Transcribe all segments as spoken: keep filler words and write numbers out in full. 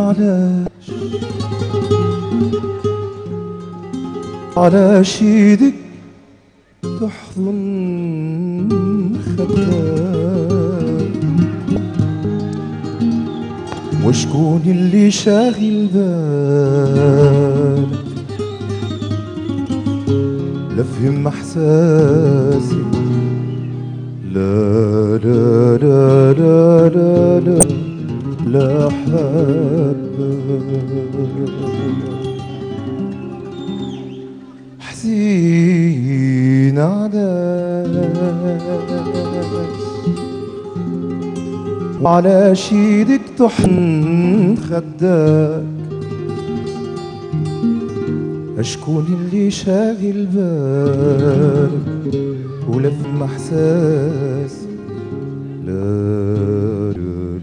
علاش علاش ايدك تحضن خدك؟ وشكون اللي شاغل بالك؟ لا فهم احساسي، لا لا لا لا لا لا لا حبك. حزين علاش وعلاش ايدك تحن خدك؟ اشكون اللي شاغل بالك ولا فما احساس؟ لا لا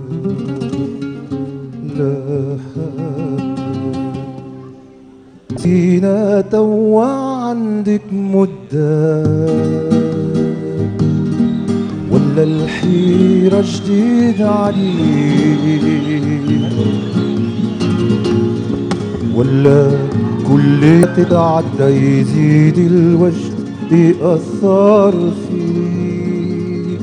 لا حبك. زينة توا عندك مدة ولا الحيرة جديد عليك؟ ولا كل تتعدى يزيد الوجد يأثر فيك؟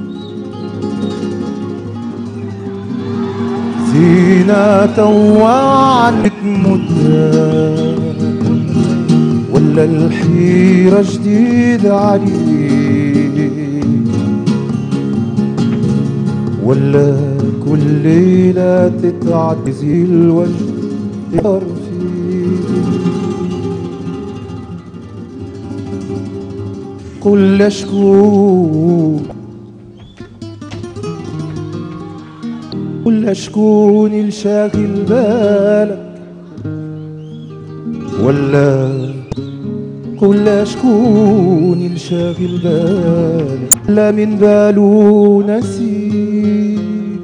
زينة توا عندك مدة ولا الحيرة جديد عليك؟ ولا كل ليلة تتعدى يزيد الوجد يأثر فيك؟ قل شكون قل شكون الشاغل بالك؟ ولا قل شكون الشاغل بالك؟ لا من بالو نسيك؟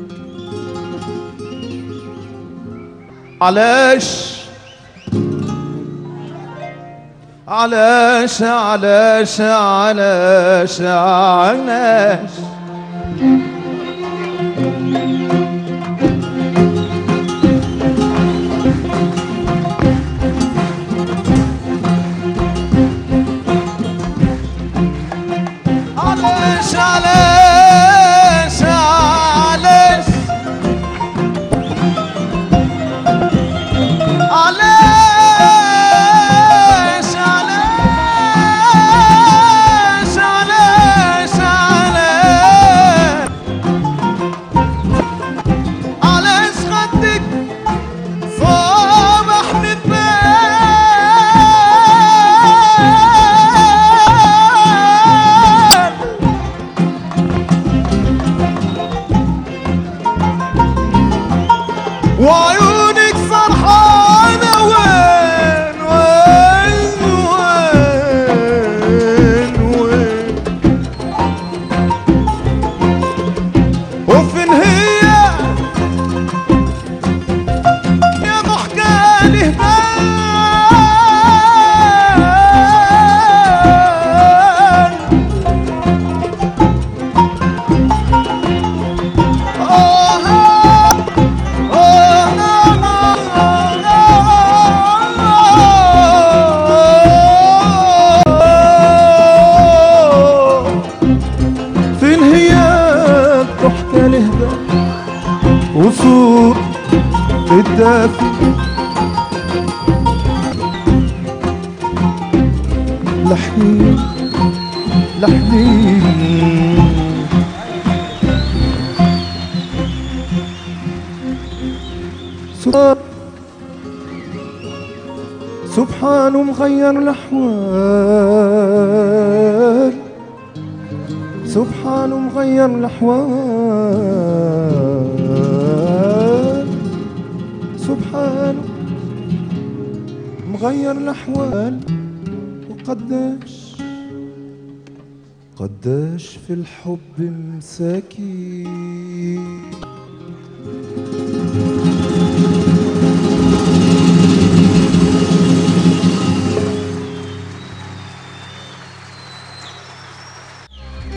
علاش علاش علاش علاش علاش علاش علاش علاش علاش علاش علاش علاش علاش خدك صباح من بال وعيونك سرحانة وين وين وين وين؟ وفين هي يا ضحكة لهبان؟ وصوت الدافي لحنين لحنين سبحان مغير الأحوال، سبحان مغير الأحوال، سبحان مغير الأحوال. وقداش قداش في الحب مساكين